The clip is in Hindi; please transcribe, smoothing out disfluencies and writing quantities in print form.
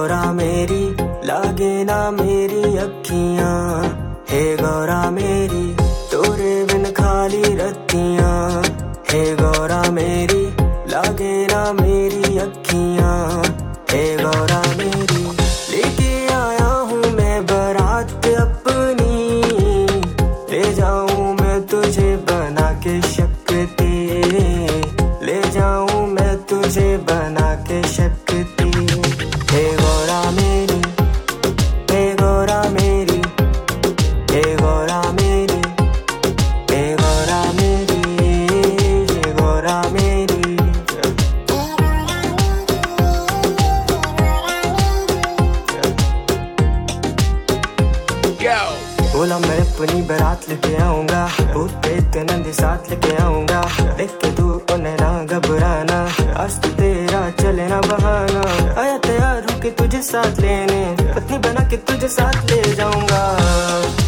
गौरा मेरी लागे ना मेरी अखियां, हे गौरा मेरी तोरे बिन खाली रतियां, हे गौरा मेरी लागे ना मेरी अखियां, हे गौरा मेरी लेके आया हूँ मैं बारात अपनी, ले जाऊं मैं तुझे बना के शक्ति, ले जाऊं मैं तुझे बना के शक्ति, हे गौरा मेरी, हे गौरा मेरी, हे गौरा मेरी, हे गौरा मेरी, हे गौरा मेरी। बोला मैं अपनी बारात लेके आऊंगा, भूत प्रेत नंदी साथ लेके आऊंगा, देख के तू उन्हें ना घबराना, आज तो तेरा चले ना बहाना, आया तैयार हूँ कि तुझे साथ लेने, पत्नी बना के तुझे साथ ले जाऊंगा।